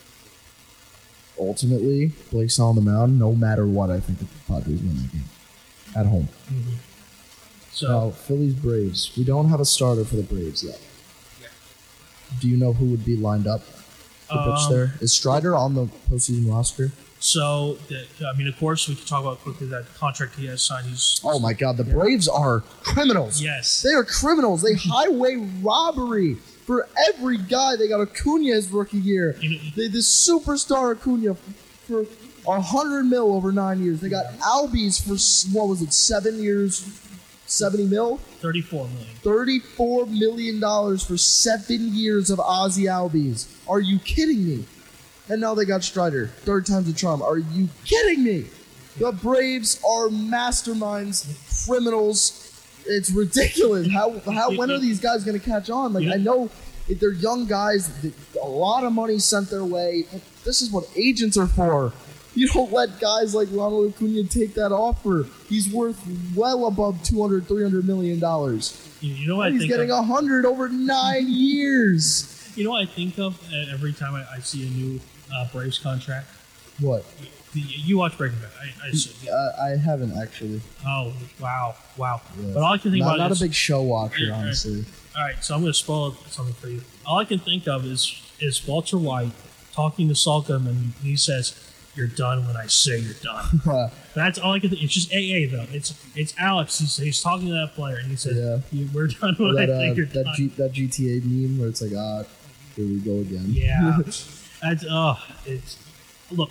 ultimately, Blake's on the mound. No matter what, I think the Padres win that game at home. Mm-hmm. So now, Phillies Braves. We don't have a starter for the Braves yet. Yeah. Do you know who would be lined up to pitch there? Is Strider on the postseason roster? So, of course, we can talk about quickly that contract he has signed. Oh my God, the Braves are criminals. Yes, they are criminals. They highway robbery for every guy. They got Acuna his rookie year. This superstar Acuna for $100 million over 9 years. They got Albies for 7 years, $70 million? $34 million. $34 million for 7 years of Ozzy Albies. Are you kidding me? And now they got Strider. 3rd time's a charm. Are you kidding me? The Braves are masterminds, criminals. It's ridiculous. When are these guys going to catch on? Like, I know they're young guys. A lot of money sent their way. This is what agents are for. You don't let guys like Ronald Acuna take that offer. He's worth well above $200, $300 million. You know what He's getting $100 over 9 years. You know what I think of every time I see a new Braves contract? What? You watch Breaking Bad, I assume. I haven't, actually. Oh, wow. Yeah. But all I can think about not is... a big show watcher, honestly. All right, so I'm going to spoil something for you. All I can think of is Walter White talking to Saul Goodman. He says, "You're done when I say you're done." That's all I can think. It's just AA, though. It's Alex. He's talking to that player, and he says, "We're done when I think you're done." That GTA meme where it's like, here we go again. Yeah. It's... Look,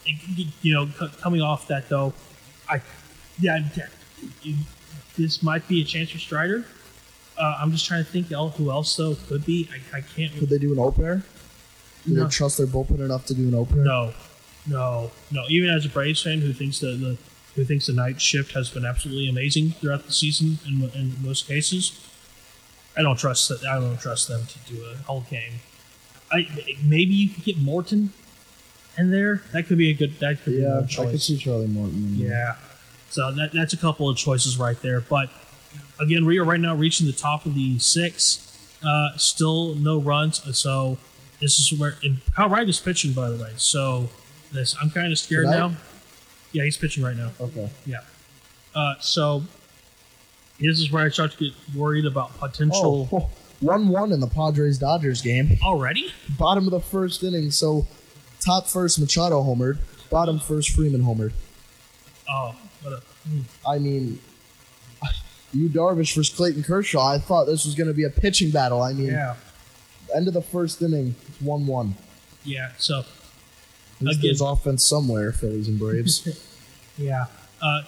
coming off that, though, this might be a chance for Strider. I'm just trying to think who else, though, could be. I can't... Could they do an opener? Do they trust their bullpen enough to do an opener? No. Even as a Braves fan who thinks the night shift has been absolutely amazing throughout the season in most cases, I don't trust them to do a whole game. Maybe you could get Morton in there. That could be a good choice. I could see Charlie Morton. Yeah. So that's a couple of choices right there. But again, we are right now reaching the top of the 6. Still no runs. So this is where Kyle Wright is pitching, by the way. So I'm kind of scared now. Yeah, he's pitching right now. Okay. Yeah. So This is where I start to get worried about potential. 1-1 in the Padres-Dodgers game. Already? Bottom of the first inning. So top first, Machado homered. Bottom first, Freeman homered. Oh, what a... I mean, Yu Darvish versus Clayton Kershaw. I thought this was going to be a pitching battle. I mean, end of the first inning, it's 1-1. Yeah, so... There's offense somewhere, Phillies and Braves. Yeah. I'm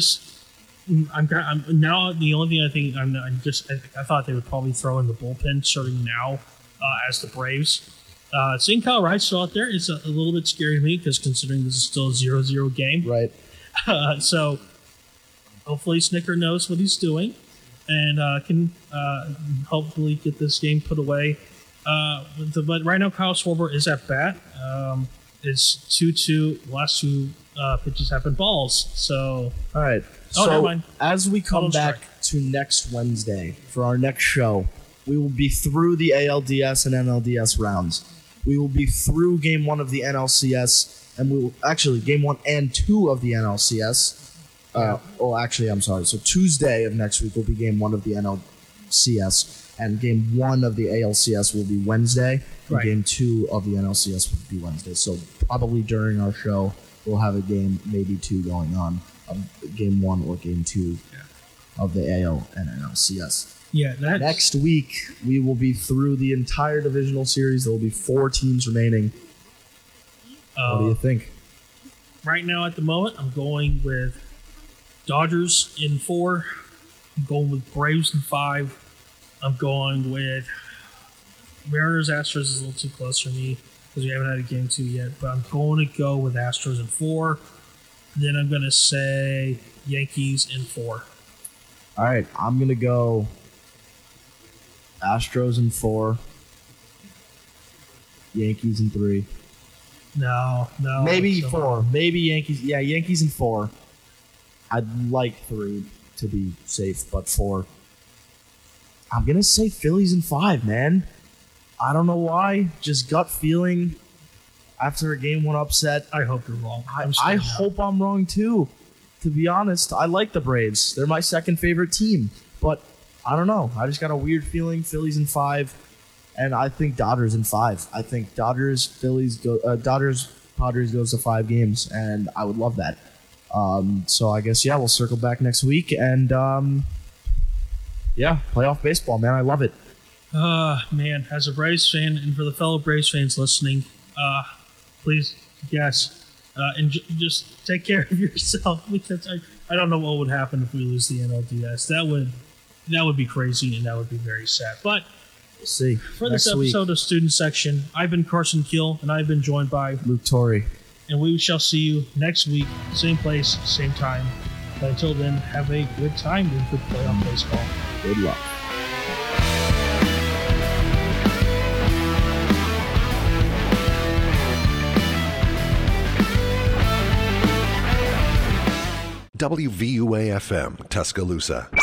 now the only thing I think I thought they would probably throw in the bullpen starting now as the Braves. Seeing Kyle Wright still out there is a little bit scary to me because considering this is still a 0-0 game. Right. So hopefully Snicker knows what he's doing and can hopefully get this game put away. But right now Kyle Schwarber is at bat. It's 2-2. Last two pitches have been balls. So all right. never mind. As we come back to next Wednesday for our next show, we will be through the ALDS and NLDS rounds. We will be through Game 1 of the NLCS, and we will actually Game 1 and 2 of the NLCS. I'm sorry. So Tuesday of next week will be Game 1 of the NLCS, and Game 1 of the ALCS will be Wednesday. Right. Game 2 of the NLCS will be Wednesday. So probably during our show, we'll have a game, maybe 2 going on. Game 1 or Game 2 of the AL and NLCS. Yeah, next week we will be through the entire divisional series. There will be 4 teams remaining. What do you think? Right now, at the moment, I'm going with Dodgers in 4. I'm going with Braves in 5. I'm going with Mariners. Astros is a little too close for me because we haven't had a Game 2 yet. But I'm going to go with Astros in 4. Then I'm going to say Yankees in 4. All right, I'm going to go Astros in 4, Yankees in 3. No. Maybe 4. Maybe Yankees. Yeah, Yankees in 4. I'd like 3 to be safe, but 4. I'm going to say Phillies in 5, man. I don't know why. Just gut feeling after a Game 1 upset. I hope you're wrong. I hope I'm wrong, too. To be honest, I like the Braves. They're my second favorite team. But I don't know. I just got a weird feeling. Phillies in 5. And I think Dodgers in 5. I think Dodgers, Padres goes to 5 games. And I would love that. So I guess, we'll circle back next week. And, playoff baseball, man. I love it. Man, as a Braves fan, and for the fellow Braves fans listening, please, and just take care of yourself because I don't know what would happen if we lose the NLDS. That would be crazy and that would be very sad. But we'll see. For this episode of Student Section, I've been Carson Kill and I've been joined by Luke Torrey. And we shall see you next week, same place, same time. But until then, have a good time with good playoff baseball. Good luck. WVUA-FM, Tuscaloosa.